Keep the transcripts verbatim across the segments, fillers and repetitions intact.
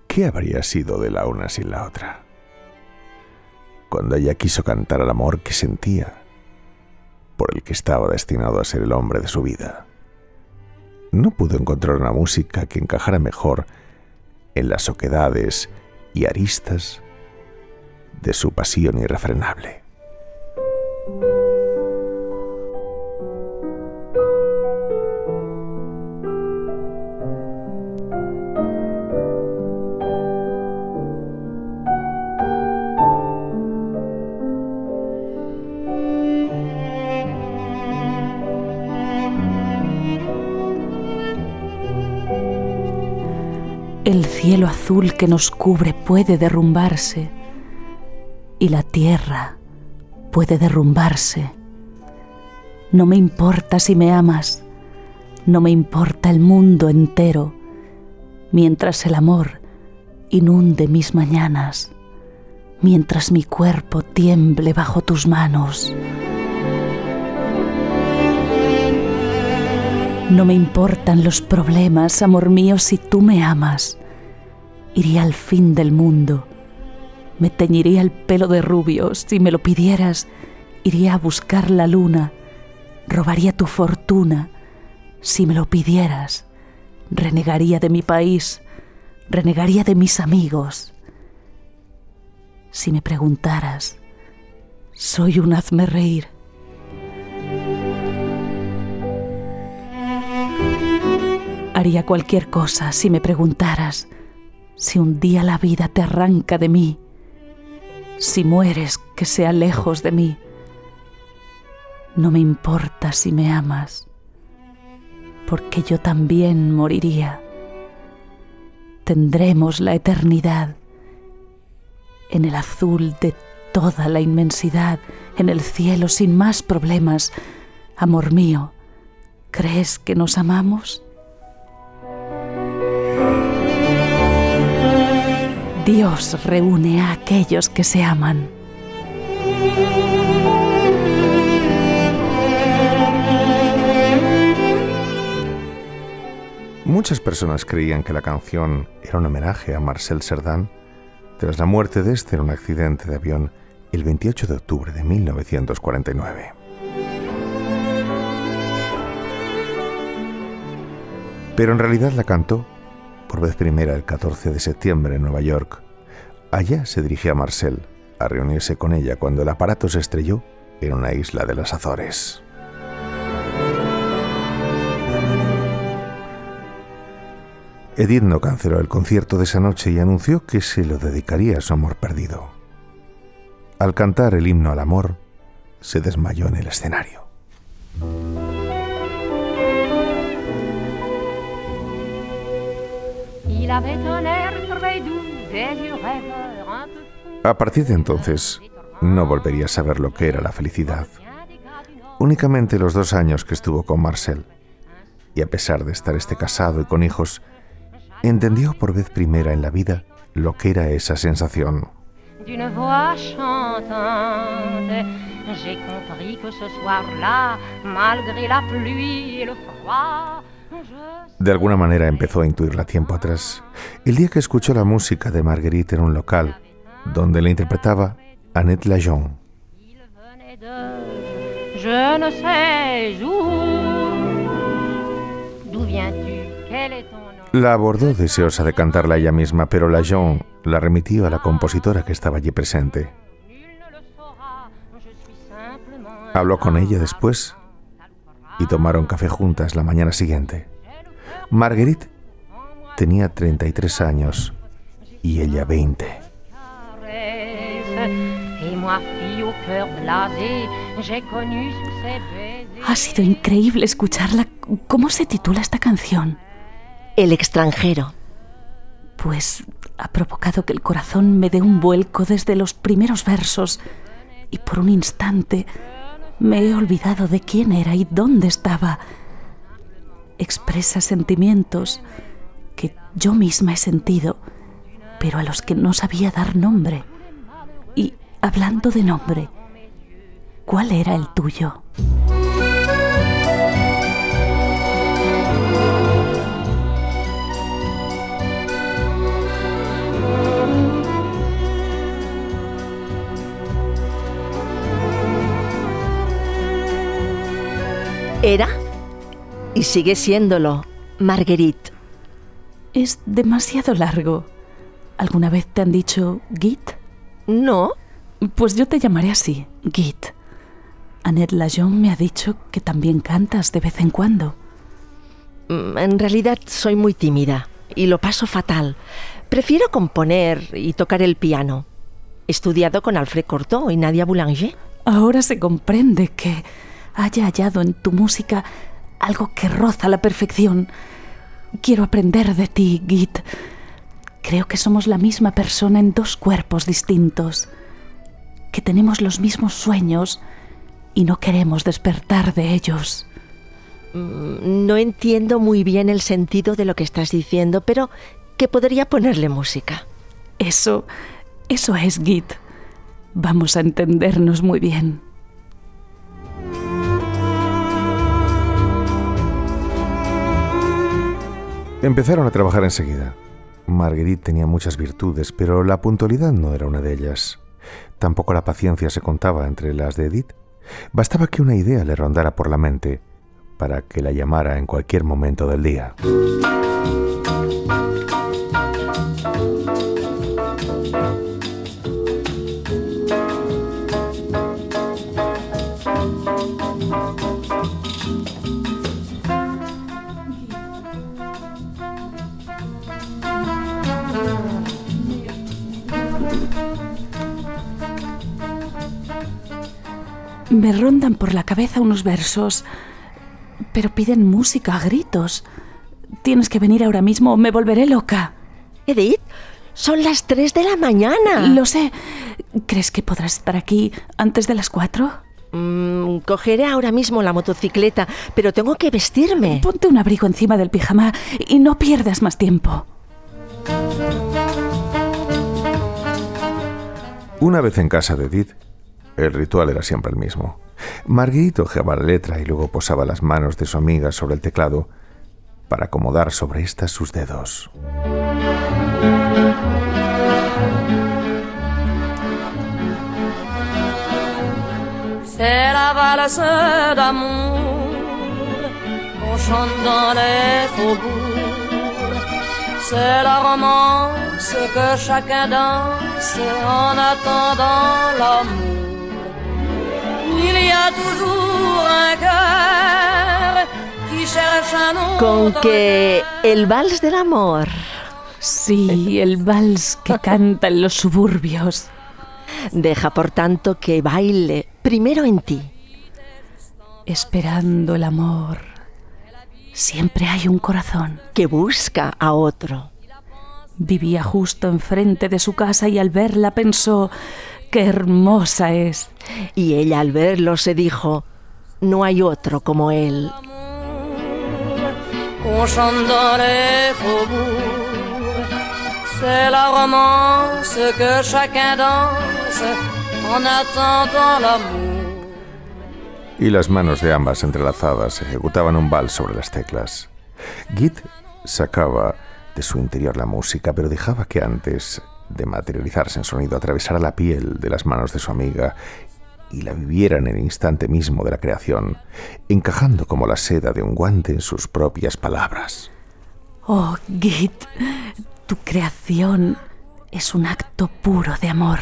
¿qué habría sido de la una sin la otra? Cuando ella quiso cantar al amor que sentía, por el que estaba destinado a ser el hombre de su vida, no pudo encontrar una música que encajara mejor en las oquedades y aristas de su pasión irrefrenable. El cielo azul que nos cubre puede derrumbarse y la tierra puede derrumbarse. No me importa si me amas, no me importa el mundo entero, mientras el amor inunde mis mañanas, mientras mi cuerpo tiemble bajo tus manos. No me importan los problemas, amor mío, si tú me amas. Iría al fin del mundo, me teñiría el pelo de rubio, si me lo pidieras. Iría a buscar la luna, robaría tu fortuna, si me lo pidieras. Renegaría de mi país, renegaría de mis amigos. Si me preguntaras, soy un hazme reír. Haría cualquier cosa si me preguntaras, si un día la vida te arranca de mí, si mueres, que sea lejos de mí. No me importa si me amas, porque yo también moriría. Tendremos la eternidad en el azul de toda la inmensidad, en el cielo sin más problemas. Amor mío, ¿crees que nos amamos? Dios reúne a aquellos que se aman. Muchas personas creían que la canción era un homenaje a Marcel Cerdan tras la muerte de este en un accidente de avión el veintiocho de octubre de mil novecientos cuarenta y nueve. Pero en realidad la cantó por vez primera el catorce de septiembre en Nueva York. Allá se dirigía Marcel a reunirse con ella cuando el aparato se estrelló en una isla de las Azores. Edith no canceló el concierto de esa noche y anunció que se lo dedicaría a su amor perdido. Al cantar el himno al amor, se desmayó en el escenario. A partir de entonces, no volvería a saber lo que era la felicidad. Únicamente los dos años que estuvo con Marcel, y a pesar de estar este casado y con hijos, entendió por vez primera en la vida lo que era esa sensación. De alguna manera empezó a intuirla tiempo atrás, el día que escuchó la música de Marguerite en un local, donde la interpretaba Annette Lajon. La abordó deseosa de cantarla ella misma, pero Lajon la remitió a la compositora que estaba allí presente. Habló con ella después y tomaron café juntas la mañana siguiente. Marguerite tenía treinta y tres años y ella veinte. Ha sido increíble escucharla. ¿Cómo se titula esta canción? El extranjero. Pues ha provocado que el corazón me dé un vuelco desde los primeros versos y por un instante me he olvidado de quién era y dónde estaba. Expresa sentimientos que yo misma he sentido, pero a los que no sabía dar nombre. Y hablando de nombre, ¿cuál era el tuyo? Era y sigue siéndolo, Marguerite. Es demasiado largo. ¿Alguna vez te han dicho Git? ¿No? Pues yo te llamaré así, Git. Annette Lajon me ha dicho que también cantas de vez en cuando. En realidad soy muy tímida y lo paso fatal. Prefiero componer y tocar el piano. He estudiado con Alfred Cortot y Nadia Boulanger. Ahora se comprende que haya hallado en tu música algo que roza la perfección. Quiero aprender de ti, Git. Creo que somos la misma persona en dos cuerpos distintos, que tenemos los mismos sueños y no queremos despertar de ellos. No entiendo muy bien el sentido de lo que estás diciendo, pero que podría ponerle música. Eso, eso es, Git. Vamos a entendernos muy bien. Empezaron a trabajar enseguida. Marguerite tenía muchas virtudes, pero la puntualidad no era una de ellas. Tampoco la paciencia se contaba entre las de Edith. Bastaba que una idea le rondara por la mente para que la llamara en cualquier momento del día. Me rondan por la cabeza unos versos, pero piden música a gritos. Tienes que venir ahora mismo o me volveré loca. Edith, son las tres de la mañana. Lo sé. ¿Crees que podrás estar aquí antes de las cuatro? Mm, cogeré ahora mismo la motocicleta, pero tengo que vestirme. Ponte un abrigo encima del pijama y no pierdas más tiempo. Una vez en casa de Edith, el ritual era siempre el mismo. Marguerite hojeaba la letra y luego posaba las manos de su amiga sobre el teclado para acomodar sobre estas sus dedos. C'est la valse d'amour qu'on chante dans les faubourgs. C'est la romance que chacun danse en attendant l'amour. Il y a toujours un cœur qui cherche un autre. Con que el vals del amor. Sí, el vals que canta en los suburbios. Deja, por tanto, que baile primero en ti. Esperando el amor, siempre hay un corazón. Que busca a otro. Vivía justo enfrente de su casa y al verla pensó: ¡qué hermosa es! Y ella al verlo se dijo: no hay otro como él. Qu'on chante dans les faubourgs. C'est la romance que chacun danse en attendant l'amour. Y las manos de ambas entrelazadas ejecutaban un vals sobre las teclas. Git sacaba de su interior la música, pero dejaba que antes de materializarse en sonido atravesara la piel de las manos de su amiga y la viviera en el instante mismo de la creación, encajando como la seda de un guante en sus propias palabras. Oh, Git, tu creación es un acto puro de amor.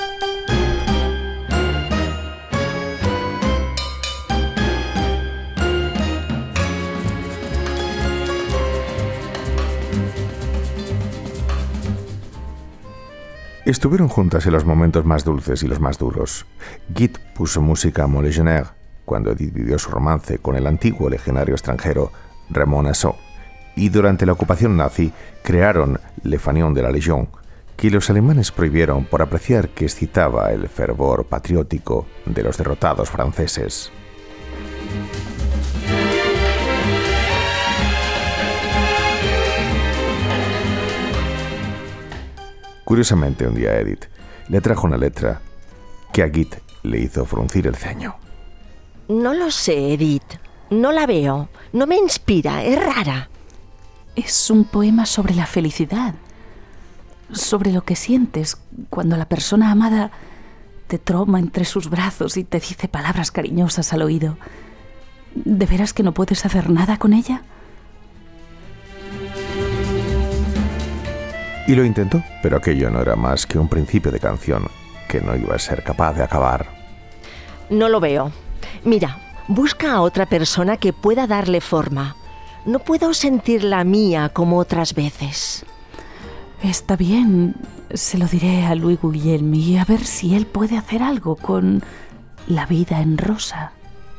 Estuvieron juntas en los momentos más dulces y los más duros. Git puso música a Montlegénère cuando Edith vivió su romance con el antiguo legionario extranjero Raymond Nassau, y durante la ocupación nazi crearon Le Fanion de la Légion, que los alemanes prohibieron por apreciar que excitaba el fervor patriótico de los derrotados franceses. Curiosamente, un día Edith le trajo una letra que a Git le hizo fruncir el ceño. No lo sé, Edith. No la veo. No me inspira. Es rara. Es un poema sobre la felicidad, sobre lo que sientes cuando la persona amada te toma entre sus brazos y te dice palabras cariñosas al oído. ¿De veras que no puedes hacer nada con ella? Y lo intentó, pero aquello no era más que un principio de canción que no iba a ser capaz de acabar. No lo veo. Mira, busca a otra persona que pueda darle forma. No puedo sentir la mía como otras veces. Está bien, se lo diré a Louis Guglielmi a ver si él puede hacer algo con La vida en rosa.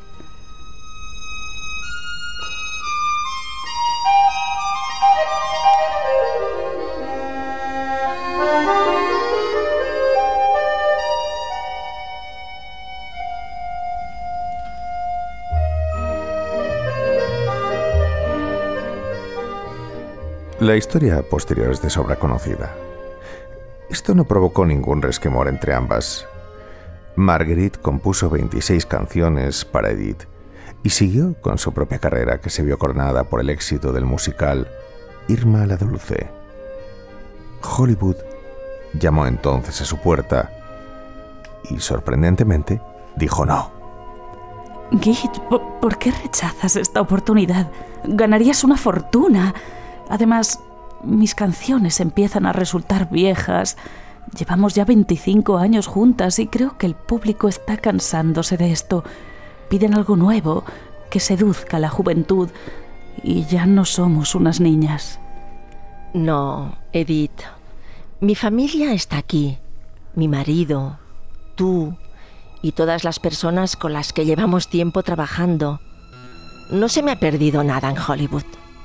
La historia posterior es de sobra conocida. Esto no provocó ningún resquemor entre ambas. Marguerite compuso veintiséis canciones para Edith y siguió con su propia carrera, que se vio coronada por el éxito del musical Irma la Dulce. Hollywood llamó entonces a su puerta y, sorprendentemente, dijo no. Git, ¿por, ¿por qué rechazas esta oportunidad? Ganarías una fortuna. Además, mis canciones empiezan a resultar viejas. Llevamos ya veinticinco años juntas y creo que el público está cansándose de esto. Piden algo nuevo, que seduzca a la juventud, y ya no somos unas niñas. No, Edith. Mi familia está aquí. Mi marido, tú y todas las personas con las que llevamos tiempo trabajando. No se me ha perdido nada en Hollywood.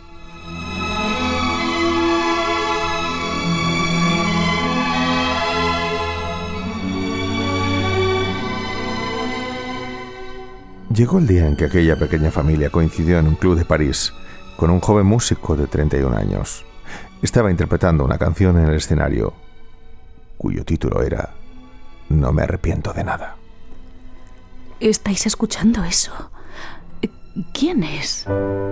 Llegó el día en que aquella pequeña familia coincidió en un club de París con un joven músico de treinta y un años. Estaba interpretando una canción en el escenario cuyo título era No me arrepiento de nada. ¿Estáis escuchando eso? ¿Quién es?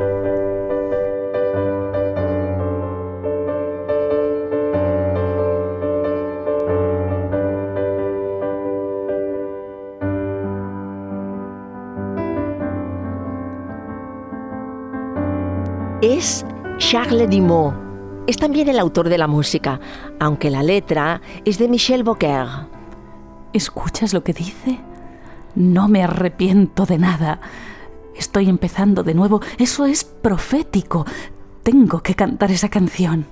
Es Charles Dumont. Es también el autor de la música, aunque la letra es de Michel Beaucaire. ¿Escuchas lo que dice? No me arrepiento de nada. Estoy empezando de nuevo. Eso es profético. Tengo que cantar esa canción.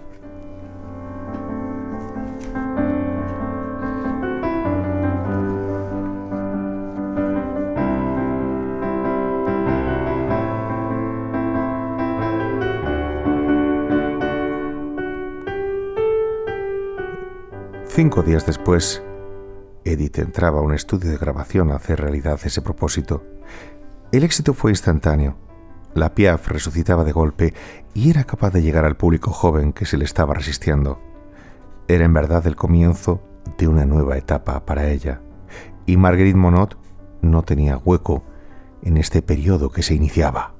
Cinco días después, Edith entraba a un estudio de grabación a hacer realidad ese propósito. El éxito fue instantáneo. La Piaf resucitaba de golpe y era capaz de llegar al público joven que se le estaba resistiendo. Era en verdad el comienzo de una nueva etapa para ella, y Marguerite Monod no tenía hueco en este periodo que se iniciaba.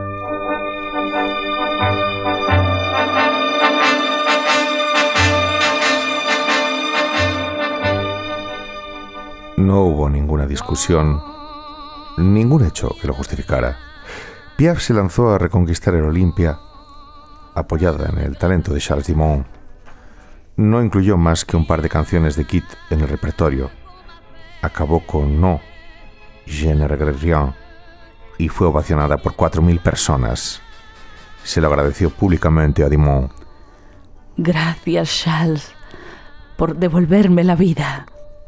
No hubo ninguna discusión, ningún hecho que lo justificara. Piaf se lanzó a reconquistar el Olympia, apoyada en el talento de Charles Dumont. No incluyó más que un par de canciones de Git en el repertorio. Acabó con No, Je ne regrette rien, y fue ovacionada por cuatro mil personas. Se lo agradeció públicamente a Dumont. Gracias, Charles, por devolverme la vida.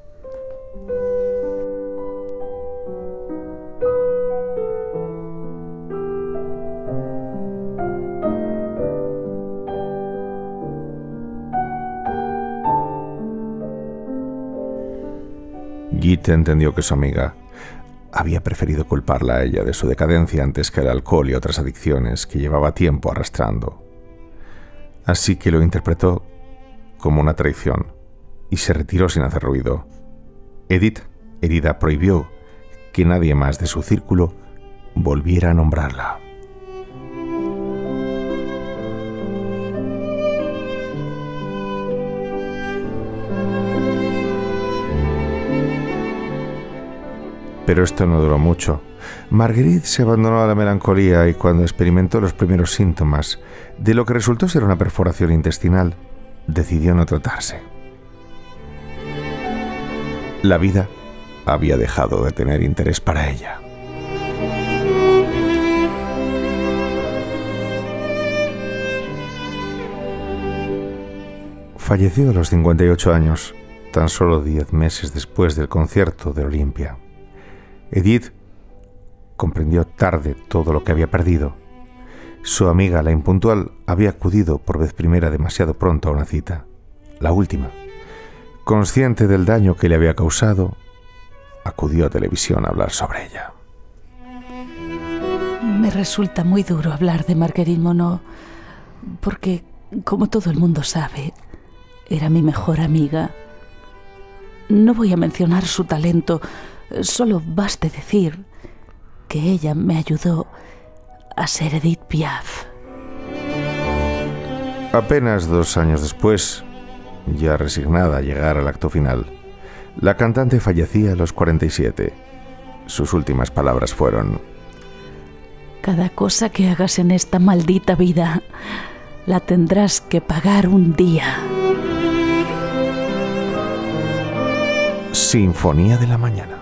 Git entendió que su amiga había preferido culparla a ella de su decadencia antes que el alcohol y otras adicciones que llevaba tiempo arrastrando. Así que lo interpretó como una traición y se retiró sin hacer ruido. Edith, herida, prohibió que nadie más de su círculo volviera a nombrarla. Pero esto no duró mucho. Marguerite se abandonó a la melancolía y cuando experimentó los primeros síntomas de lo que resultó ser una perforación intestinal, decidió no tratarse. La vida había dejado de tener interés para ella. Falleció a los cincuenta y ocho años, tan solo diez meses después del concierto de Olimpia. Edith comprendió tarde todo lo que había perdido. Su amiga, la impuntual, había acudido por vez primera demasiado pronto a una cita, la última. Consciente del daño que le había causado, acudió a televisión a hablar sobre ella. Me resulta muy duro hablar de Marguerite Monod, porque, como todo el mundo sabe, era mi mejor amiga. No voy a mencionar su talento, solo baste decir que ella me ayudó a ser Edith Piaf. Apenas dos años después, ya resignada a llegar al acto final, la cantante fallecía a los cuarenta y siete. Sus últimas palabras fueron: cada cosa que hagas en esta maldita vida la tendrás que pagar un día. Sinfonía de la mañana.